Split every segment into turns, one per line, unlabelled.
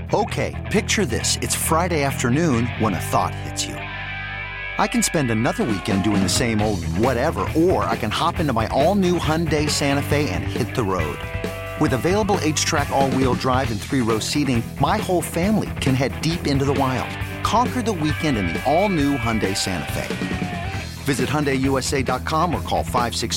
Okay, picture this. It's Friday afternoon when a thought hits you. I can spend another weekend doing the same old whatever, or I can hop into my all-new Hyundai Santa Fe and hit the road. With available H-Track all-wheel drive and 3-row seating, my whole family can head deep into the wild. Conquer the weekend in the all-new Hyundai Santa Fe. Visit HyundaiUSA.com or call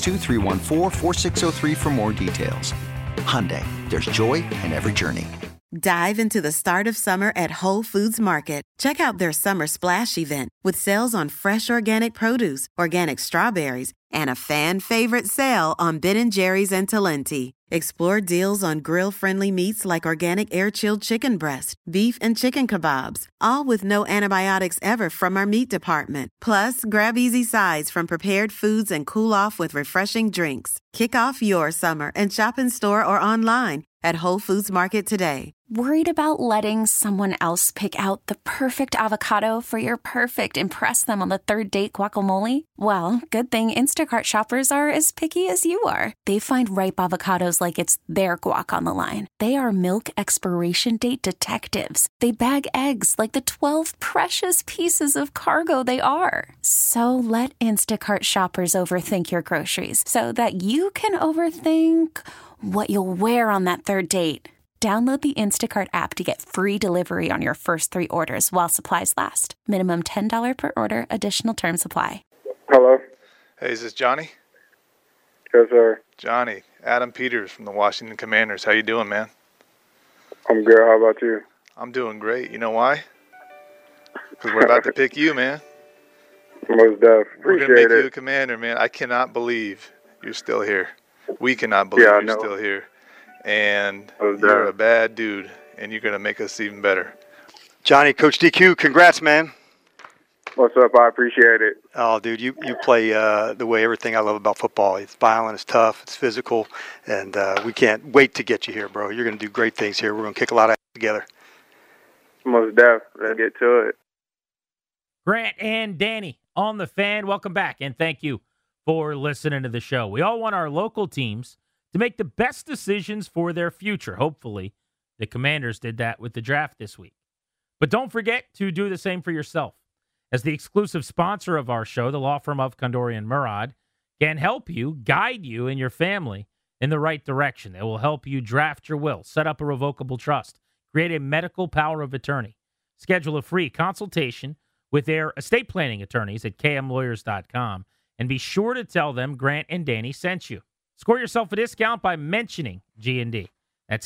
562-314-4603 for more details. Hyundai, there's joy in every journey.
Dive into the start of summer at Whole Foods Market. Check out their Summer Splash event with sales on fresh organic produce, organic strawberries, and a fan-favorite sale on Ben & Jerry's and Talenti. Explore deals on grill-friendly meats like organic air-chilled chicken breast, beef and chicken kebabs, all with no antibiotics ever from our meat department. Plus, grab easy sides from prepared foods and cool off with refreshing drinks. Kick off your summer and shop in store or online at Whole Foods Market today.
Worried about letting someone else pick out the perfect avocado for your perfect impress them on the third date guacamole? Well, good thing Instacart shoppers are as picky as you are. They find ripe avocados like it's their guac on the line. They are milk expiration date detectives. They bag eggs like the 12 precious pieces of cargo they are. So let Instacart shoppers overthink your groceries so that you can overthink what you'll wear on that third date. Download the Instacart app to get free delivery on your first 3 orders while supplies last. Minimum $10 per order. Additional terms apply.
Hello?
Hey, is this Johnny?
Yes, sir.
Johnny, Adam Peters from the Washington Commanders. How you doing, man?
I'm good. How about you?
I'm doing great. You know why? Because we're about to pick you, man.
Most def.
We're
Appreciate
going to make
it.
you a Commander, man. I cannot believe you're still here. We cannot believe
Yeah, I
you're
know.
still here. And
Most
you're
def.
a bad dude, and you're going to make us even better.
Johnny, Coach DQ, congrats, man.
What's up? I appreciate it.
Oh, dude, you play the way everything I love about football. It's violent, it's tough, it's physical, and we can't wait to get you here, bro. You're going to do great things here. We're going to kick a lot of ass together.
Most def. Let's get to it.
Grant and Danny on the Fan. Welcome back, and thank you for listening to the show. We all want our local teams to make the best decisions for their future. Hopefully, the Commanders did that with the draft this week. But don't forget to do the same for yourself. As the exclusive sponsor of our show, the law firm of Kondorian Murad can help you, guide you and your family in the right direction. They will help you draft your will, set up a revocable trust, create a medical power of attorney, schedule a free consultation with their estate planning attorneys at kmlawyers.com, and be sure to tell them Grant and Danny sent you. Score yourself a discount by mentioning G&D. That's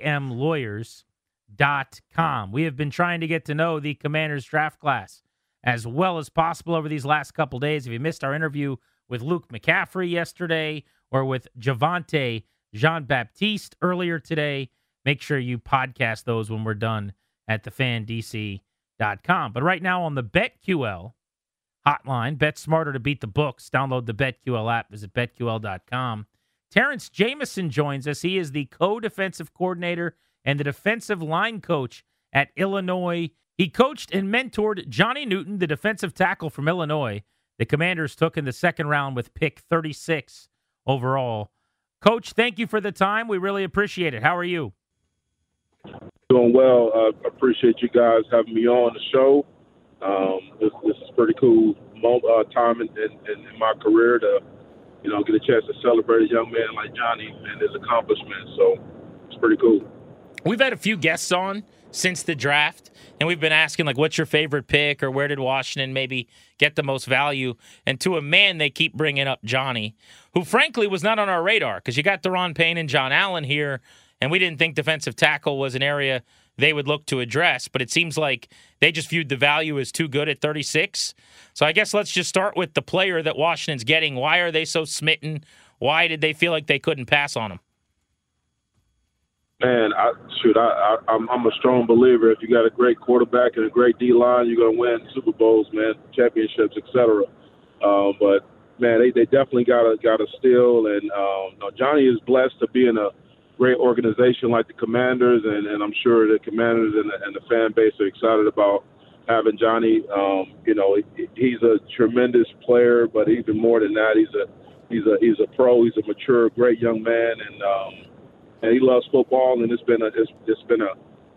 kmlawyers.com. We have been trying to get to know the Commanders draft class as well as possible over these last couple days. If you missed our interview with Luke McCaffrey yesterday or with Javonte Jean-Baptiste earlier today, make sure you podcast those when we're done at thefandc.com. But right now on the BetQL hotline, bet smarter to beat the books. Download the BetQL app. Visit betql.com. Terrence Jamison joins us. He is the co-defensive coordinator and the defensive line coach at Illinois. He coached and mentored Johnny Newton, the defensive tackle from Illinois. The Commanders took in the second round with pick 36 overall. Coach, thank you for the time. We really appreciate it. How are you?
Doing well. Appreciate you guys having me on the show. This is pretty cool time in my career to, get a chance to celebrate a young man like Johnny and his accomplishments. So it's pretty cool.
We've had a few guests on since the draft, and we've been asking, what's your favorite pick or where did Washington maybe get the most value? And to a man, they keep bringing up Johnny, who frankly was not on our radar because you got Daron Payne and John Allen here, and we didn't think defensive tackle was an area they would look to address, but it seems like they just viewed the value as too good at 36. So I guess let's just start with the player that Washington's getting. Why are they so smitten? Why did they feel like they couldn't pass on him?
Man, I'm a strong believer. If you got a great quarterback and a great D-line, you're going to win Super Bowls, man, championships, etc. But, man, they definitely got a steal. And Johnny is blessed to be in a great organization like the Commanders, and I'm sure the Commanders and the fan base are excited about having Johnny. He's a tremendous player, but even more than that, he's a pro. He's a mature, great young man, and he loves football. And it's been a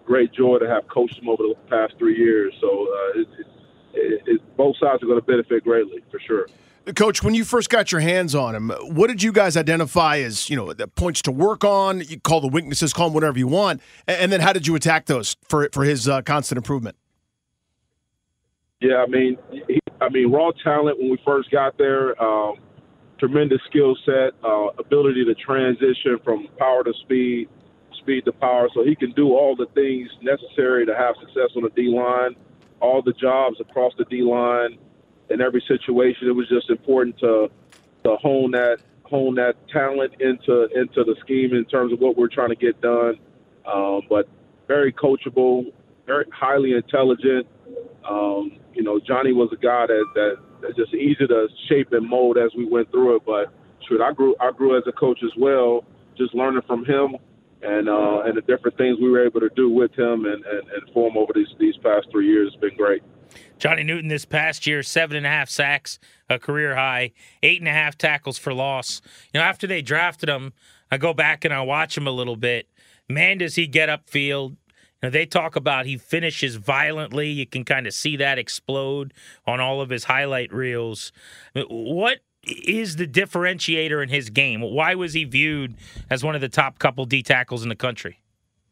great joy to have coached him over the past 3 years. So both sides are going to benefit greatly, for sure.
Coach, when you first got your hands on him, what did you guys identify as, the points to work on? You call the weaknesses, call them whatever you want. And then how did you attack those for his constant improvement?
Yeah, I mean, raw talent when we first got there, tremendous skill set, ability to transition from power to speed to power. So he can do all the things necessary to have success on the D-line, all the jobs across the D-line. In every situation, it was just important to hone that talent into the scheme in terms of what we're trying to get done. But very coachable, very highly intelligent. Johnny was a guy that just easy to shape and mold as we went through it. But I grew as a coach as well, just learning from him and the different things we were able to do with him and for him over these past 3 years. It's been great.
Johnny Newton this past year, 7.5 sacks, a career high, 8.5 tackles for loss. After they drafted him, I go back and I watch him a little bit. Man, does he get upfield. They talk about he finishes violently. You can kind of see that explode on all of his highlight reels. What is the differentiator in his game? Why was he viewed as one of the top couple D tackles in the country?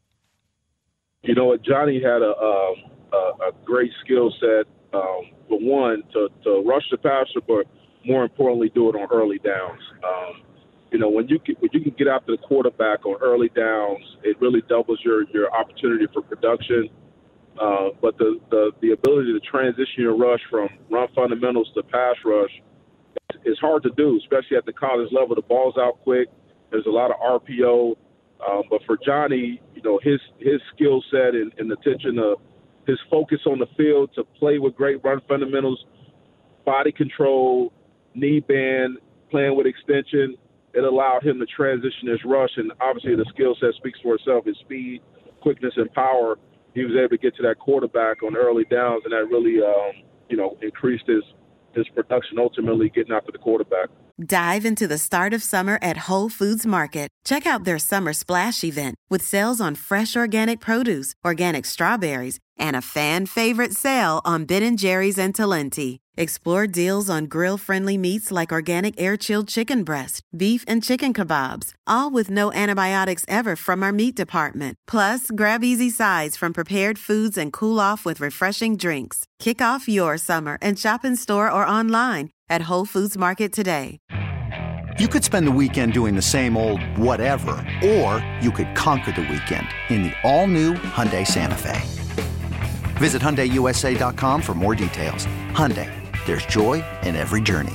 Johnny had a great skill set, for one, to rush the passer, but more importantly, do it on early downs. When you can get after the quarterback on early downs, it really doubles your opportunity for production. But the ability to transition your rush from run fundamentals to pass rush is hard to do, especially at the college level. The ball's out quick. There's a lot of RPO. But for Johnny, his skill set and attention to his focus on the field to play with great run fundamentals, body control, knee bend, playing with extension, it allowed him to transition his rush. And obviously the skill set speaks for itself, his speed, quickness, and power. He was able to get to that quarterback on early downs, and that really, increased his production, ultimately getting after the quarterback.
Dive into the start of summer at Whole Foods Market. Check out their Summer Splash event with sales on fresh organic produce, organic strawberries, and a fan-favorite sale on Ben & Jerry's and Talenti. Explore deals on grill-friendly meats like organic air-chilled chicken breast, beef and chicken kebabs, all with no antibiotics ever from our meat department. Plus, grab easy sides from prepared foods and cool off with refreshing drinks. Kick off your summer and shop in store or online at Whole Foods Market today.
You could spend the weekend doing the same old whatever, or you could conquer the weekend in the all-new Hyundai Santa Fe. Visit HyundaiUSA.com for more details. Hyundai, there's joy in every journey.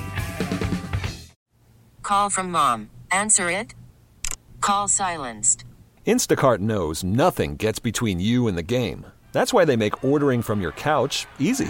Call from mom. Answer it. Call silenced.
Instacart knows nothing gets between you and the game. That's why they make ordering from your couch easy.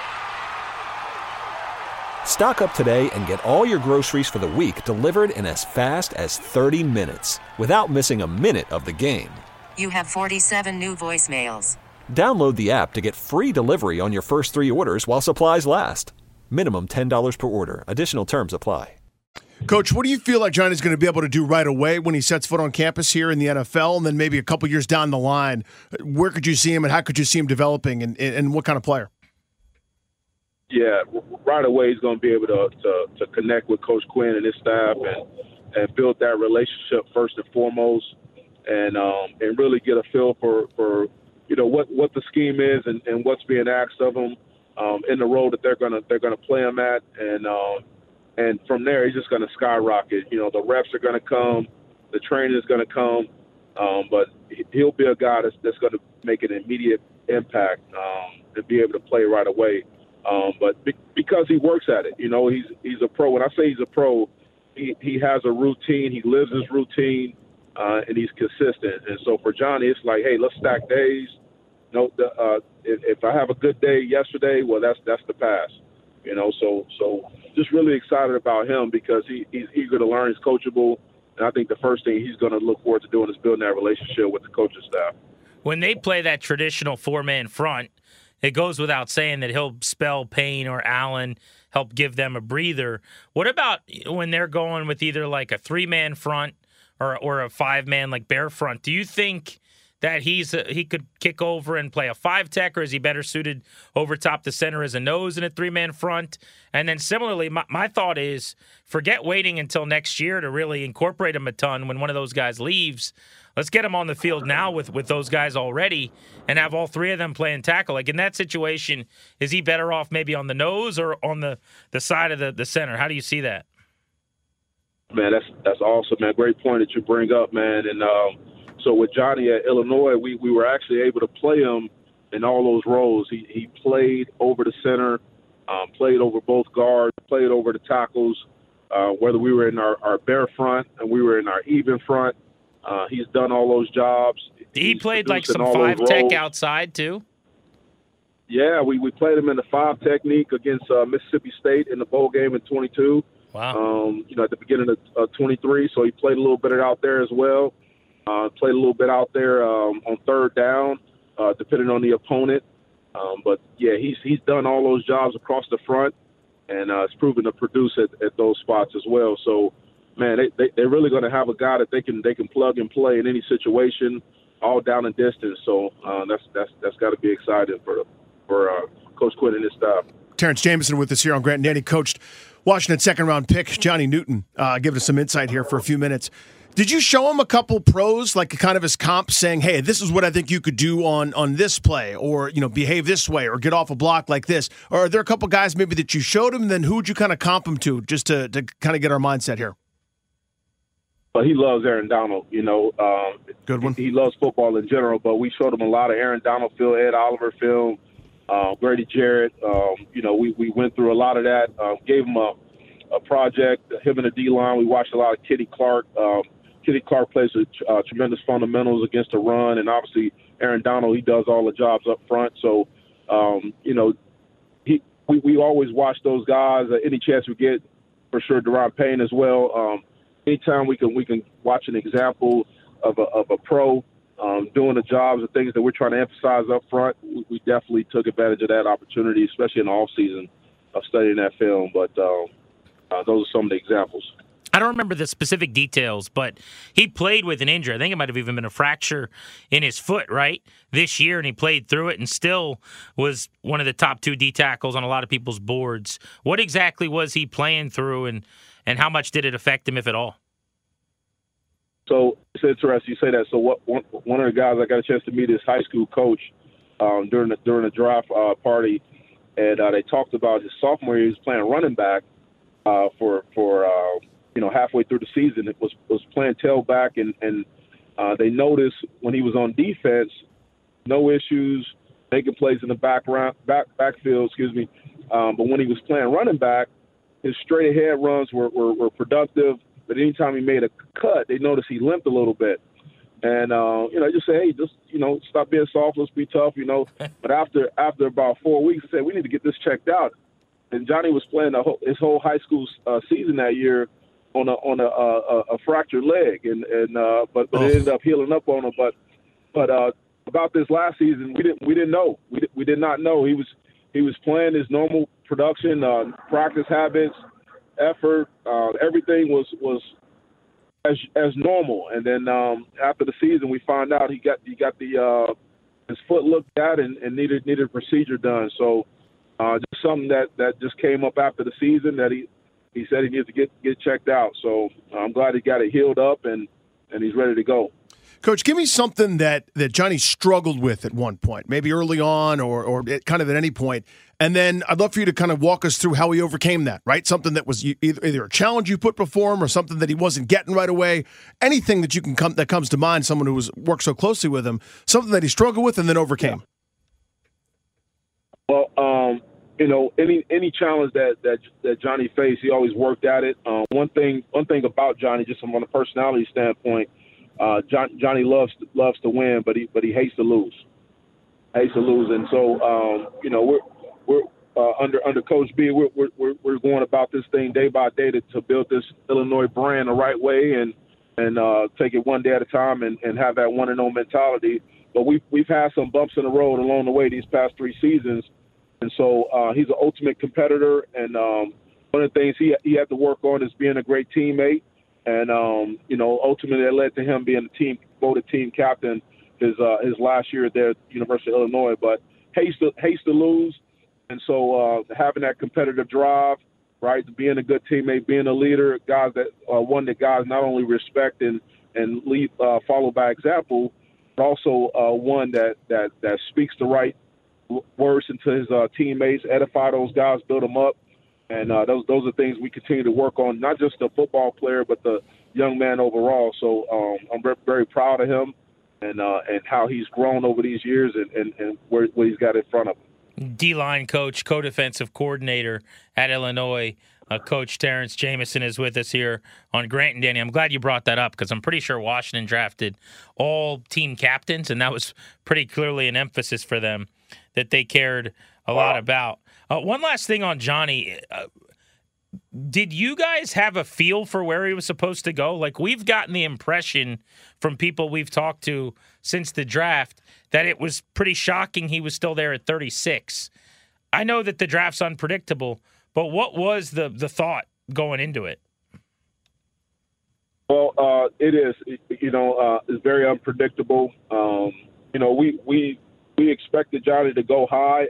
Stock up today and get all your groceries for the week delivered in as fast as 30 minutes without missing a minute of the game.
You have 47 new voicemails.
Download the app to get free delivery on your first 3 orders while supplies last. Minimum $10 per order. Additional terms apply.
Coach, what do you feel like Johnny's going to be able to do right away when he sets foot on campus here in the NFL, and then maybe a couple years down the line? Where could you see him, and how could you see him developing, and what kind of player?
Yeah, right away he's going to be able to connect with Coach Quinn and his staff and build that relationship first and foremost, and really get a feel for what the scheme is and what's being asked of him in the role that they're gonna play him at, and from there he's just going to skyrocket. The reps are going to come, the training is going to come, but he'll be a guy that's going to make an immediate impact and be able to play right away. But because he works at it, he's a pro. When I say he's a pro, he has a routine. He lives his routine, and he's consistent. And so for Johnny, it's like, hey, let's stack days. If I have a good day yesterday, well, that's the pass. So just really excited about him because he's eager to learn. He's coachable, and I think the first thing he's going to look forward to doing is building that relationship with the coaching staff.
When they play that traditional 4-man front, it goes without saying that he'll spell Payne or Allen, help give them a breather. What about when they're going with either like a 3-man front or a 5-man like Bear front? Do you think that he could kick over and play a 5-tech, or is he better suited over top the center as a nose in a 3-man front? And then similarly, my thought is forget waiting until next year to really incorporate him a ton when one of those guys leaves. Let's get him on the field now with those guys already and have all three of them playing tackle. Like in that situation, is he better off maybe on the nose or on the side of the center? How do you see that?
Man, that's awesome, man. Great point that you bring up, man. And so with Johnny at Illinois, we were actually able to play him in all those roles. He played over the center, played over both guards, played over the tackles, whether we were in our bare front and we were in our even front. He's done all those jobs.
He played like some 5-tech outside too?
Yeah, we played him in the 5 technique against Mississippi State in the bowl game in 22.
Wow.
At the beginning of 23, so he played a little bit out there as well. Played a little bit out there on third down, depending on the opponent. But, yeah, he's done all those jobs across the front, and it's proven to produce at those spots as well. So, man, they're really going to have a guy that they can plug and play in any situation, all down and distance. So that's got to be exciting for Coach Quinn and his staff.
Terrence Jamison with us here on Grant and Danny. Coached Washington second-round pick Johnny Newton, giving us some insight here for a few minutes. Did you show him a couple pros, like kind of his comp, saying, hey, this is what I think you could do on this play, or, behave this way, or get off a block like this? Or are there a couple guys maybe that you showed him, then who would you kind of comp him to, just to kind of get our mindset here?
Well, he loves Aaron Donald,
Good one.
He loves football in general, but we showed him a lot of Aaron Donald film, Ed Oliver film, Grady Jarrett. We went through a lot of that, gave him a project, him and the D-line. We watched a lot of Kitty Clark. Kitty Clark plays with tremendous fundamentals against the run, and obviously Aaron Donald, he does all the jobs up front. So, we always watch those guys. Any chance we get, for sure, Deron Payne as well. Anytime we can watch an example of a pro doing the jobs and things that we're trying to emphasize up front, we definitely took advantage of that opportunity, especially in the off season of studying that film. But those are some of the examples.
I don't remember the specific details, but he played with an injury. I think it might have even been a fracture in his foot, right, this year, and he played through it and still was one of the top 2 D tackles on a lot of people's boards. What exactly was he playing through, and how much did it affect him, if at all?
So it's interesting you say that. So one of the guys I got a chance to meet, his high school coach during the draft party, and they talked about his sophomore year. He was playing running back for halfway through the season. It was playing tailback, and they noticed when he was on defense, no issues, making plays in the backfield. But when he was playing running back, his straight ahead runs were productive. But anytime he made a cut, they noticed he limped a little bit. And, just say, hey, just, stop being soft. Let's be tough, But after about 4 weeks, I said, we need to get this checked out. And Johnny was playing his whole high school season that year on a fractured leg. But it ended up healing up on him. But about this last season, we didn't know. We did not know. He was playing his normal production, practice habits, effort, everything was as normal. And then after the season, we found out he got his foot looked at and needed a procedure done. So just something that just came up after the season that he said he needs to get checked out. So I'm glad he got it healed up and he's ready to go.
Coach, give me something that Johnny struggled with at one point, maybe early on or kind of at any point. And then I'd love for you to kind of walk us through how he overcame that, right? Something that was either a challenge you put before him or something that he wasn't getting right away. Anything that that comes to mind, someone who worked so closely with him, something that he struggled with and then overcame.
Yeah. Well, any challenge that Johnny faced, he always worked at it. One thing about Johnny, just from a personality standpoint, Johnny loves to win, but he hates to lose. And so we're under Coach B, we're going about this thing day by day to build this Illinois brand the right way and take it one day at a time and have that 1-0 mentality. But we've had some bumps in the road along the way these past 3 seasons, and so he's an ultimate competitor. And one of the things he had to work on is being a great teammate. And ultimately, it led to him being voted team captain his last year there at the University of Illinois, but hates to lose. And so having that competitive drive, right, being a good teammate, being a leader, guys that one that guys not only respect and lead, follow by example, but also one that speaks the right words into his teammates, edify those guys, build them up. And those are things we continue to work on, not just the football player, but the young man overall. So I'm very proud of him and how he's grown over these years and what he's got in front of him.
D-line coach, co-defensive coordinator at Illinois, Coach Terrence Jamison is with us here on Grant and Danny. I'm glad you brought that up because I'm pretty sure Washington drafted all team captains, and that was pretty clearly an emphasis for them that they cared a lot about. One last thing on Johnny. Did you guys have a feel for where he was supposed to go? Like, we've gotten the impression from people we've talked to since the draft that it was pretty shocking he was still there at 36. I know that the draft's unpredictable, but what was the thought going into it?
Well, it is. It's very unpredictable. We expected Johnny to go high,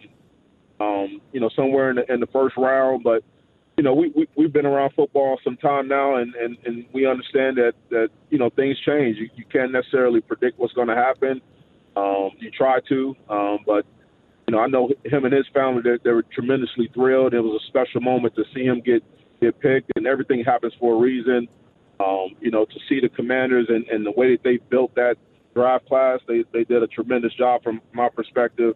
somewhere in the first round, but we've been around football some time now, and we understand that things change. You can't necessarily predict what's going to happen. You try to, but I know him and his family, they were tremendously thrilled. It was a special moment to see him get picked, and everything happens for a reason. To see the Commanders and the way that they built that draft class, they did a tremendous job from my perspective.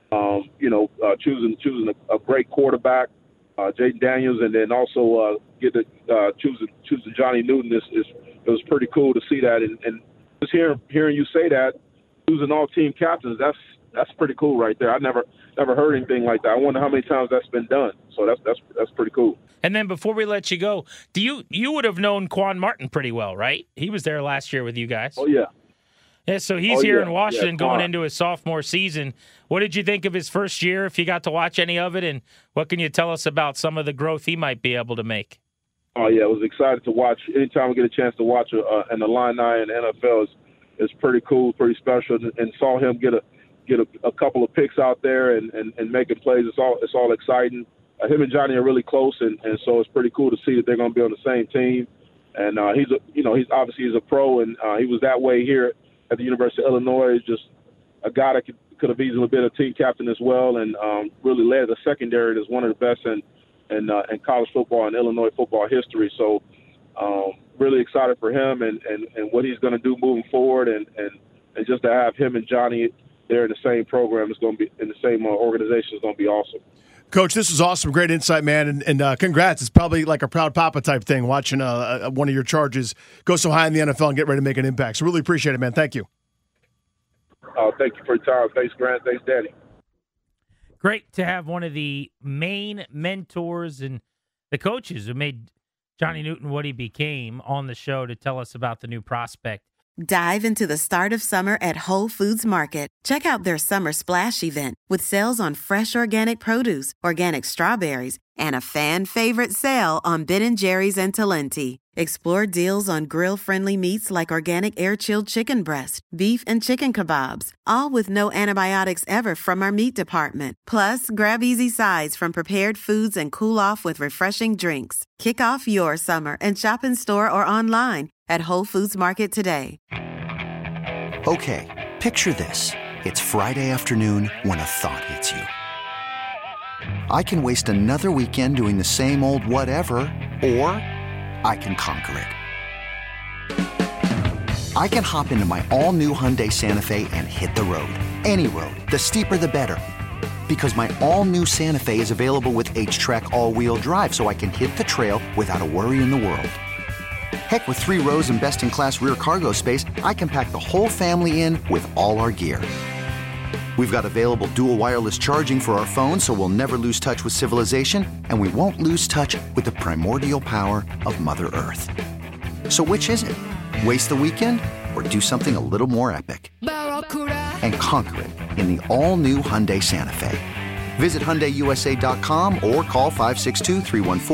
Choosing a great quarterback, Jayden Daniels, and then also choosing Johnny Newton it was pretty cool to see that, and just hearing you say that, choosing all team captains, that's pretty cool right there. I never heard anything like that. I wonder how many times that's been done. So that's pretty cool.
And then before we let you go, you would have known Quan Martin pretty well, right? He was there last year with you guys.
Oh yeah.
Yeah, so he's here in Washington going into his sophomore season. What did you think of his first year, if you got to watch any of it, and what can you tell us about some of the growth he might be able to make?
Oh, yeah, I was excited to watch. Anytime we get a chance to watch an Illini in the NFL is pretty cool, pretty special, and saw him get a couple of picks out there and making plays. It's all exciting. Him and Johnny are really close, and so it's pretty cool to see that they're going to be on the same team. And he's obviously a pro, and he was that way here at the University of Illinois. Just a guy that could have easily been a team captain as well, and really led the secondary as one of the best in college football and Illinois football history. So really excited for him and what he's going to do moving forward, and just to have him and Johnny there in the same program is going to be in the same organization is going to be awesome.
Coach, this is awesome. Great insight, man, and congrats. It's probably like a proud papa type thing watching one of your Chargers go so high in the NFL and get ready to make an impact. So really appreciate it, man. Thank you.
Thank you for your time. Thanks, Grant. Thanks, Danny.
Great to have one of the main mentors and the coaches who made Johnny Newton what he became on the show to tell us about the new prospect.
Dive into the start of summer at Whole Foods Market. Check out their Summer Splash event with sales on fresh organic produce, organic strawberries, and a fan-favorite sale on Ben & Jerry's and Talenti. Explore deals on grill-friendly meats like organic air-chilled chicken breast, beef and chicken kebabs, all with no antibiotics ever from our meat department. Plus, grab easy sides from prepared foods and cool off with refreshing drinks. Kick off your summer and shop in store or online at Whole Foods Market today.
Okay, picture this. It's Friday afternoon when a thought hits you. I can waste another weekend doing the same old whatever, or I can conquer it. I can hop into my all-new Hyundai Santa Fe and hit the road. Any road. The steeper, the better. Because my all-new Santa Fe is available with H-Track all-wheel drive, so I can hit the trail without a worry in the world. Heck, with 3 rows and best-in-class rear cargo space, I can pack the whole family in with all our gear. We've got available dual wireless charging for our phones, so we'll never lose touch with civilization, and we won't lose touch with the primordial power of Mother Earth. So which is it? Waste the weekend or do something a little more epic? And conquer it in the all-new Hyundai Santa Fe. Visit HyundaiUSA.com or call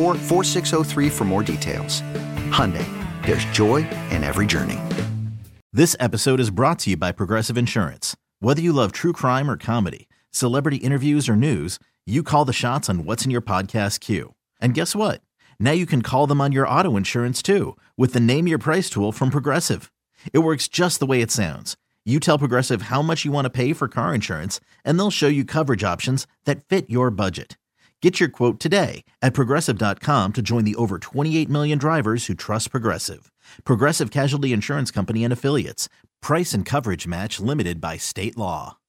562-314-4603 for more details. Hyundai, there's joy in every journey.
This episode is brought to you by Progressive Insurance. Whether you love true crime or comedy, celebrity interviews or news, you call the shots on what's in your podcast queue. And guess what? Now you can call them on your auto insurance too with the Name Your Price tool from Progressive. It works just the way it sounds. You tell Progressive how much you want to pay for car insurance, and they'll show you coverage options that fit your budget. Get your quote today at Progressive.com to join the over 28 million drivers who trust Progressive. Progressive Casualty Insurance Company and Affiliates. Price and coverage match limited by state law.